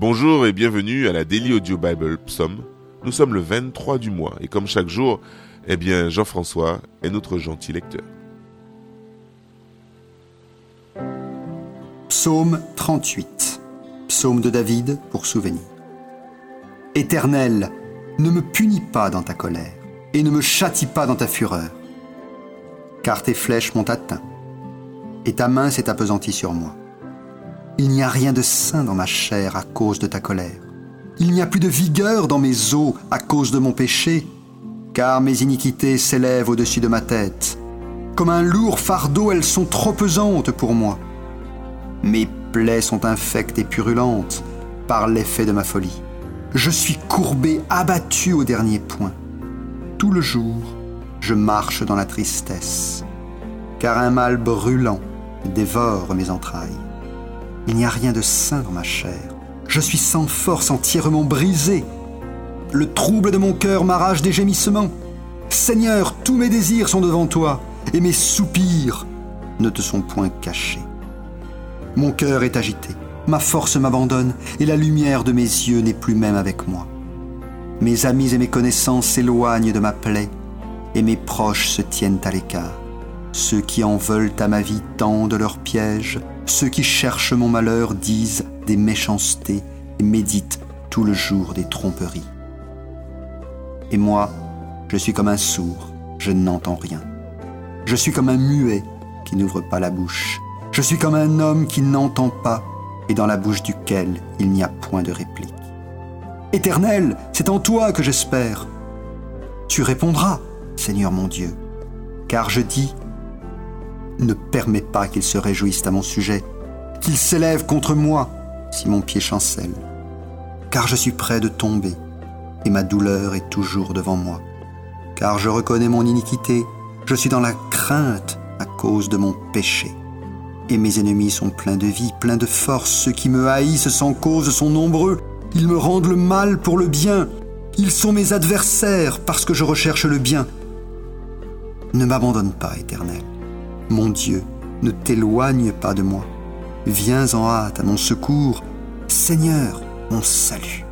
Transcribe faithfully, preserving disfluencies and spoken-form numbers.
Bonjour et bienvenue à la Daily Audio Bible Psaume. Nous sommes le vingt-trois du mois et comme chaque jour, eh bien Jean-François est notre gentil lecteur. Psaume trente-huit. Psaume de David pour souvenir. Éternel, ne me punis pas dans ta colère et ne me châtie pas dans ta fureur. Car tes flèches m'ont atteint et ta main s'est appesantie sur moi. Il n'y a rien de sain dans ma chair à cause de ta colère. Il n'y a plus de vigueur dans mes os à cause de mon péché, car mes iniquités s'élèvent au-dessus de ma tête. Comme un lourd fardeau, elles sont trop pesantes pour moi. Mes plaies sont infectes et purulentes par l'effet de ma folie. Je suis courbé, abattu au dernier point. Tout le jour, je marche dans la tristesse, car un mal brûlant dévore mes entrailles. Il n'y a rien de sain dans ma chair. Je suis sans force, entièrement brisé. Le trouble de mon cœur m'arrache des gémissements. Seigneur, tous mes désirs sont devant toi, et mes soupirs ne te sont point cachés. Mon cœur est agité, ma force m'abandonne, et la lumière de mes yeux n'est plus même avec moi. Mes amis et mes connaissances s'éloignent de ma plaie, et mes proches se tiennent à l'écart. Ceux qui en veulent à ma vie tendent leurs pièges. Ceux qui cherchent mon malheur disent des méchancetés et méditent tout le jour des tromperies. Et moi, je suis comme un sourd, je n'entends rien. Je suis comme un muet qui n'ouvre pas la bouche. Je suis comme un homme qui n'entend pas et dans la bouche duquel il n'y a point de réplique. Éternel, c'est en toi que j'espère. Tu répondras, Seigneur mon Dieu, car je dis: ne permets pas qu'ils se réjouissent à mon sujet, qu'ils s'élèvent contre moi si mon pied chancelle. Car je suis près de tomber, et ma douleur est toujours devant moi. Car je reconnais mon iniquité, je suis dans la crainte à cause de mon péché. Et mes ennemis sont pleins de vie, pleins de force. Ceux qui me haïssent sans cause sont nombreux. Ils me rendent le mal pour le bien. Ils sont mes adversaires parce que je recherche le bien. Ne m'abandonne pas, Éternel. Mon Dieu, ne t'éloigne pas de moi. Viens en hâte à mon secours, Seigneur, mon salut.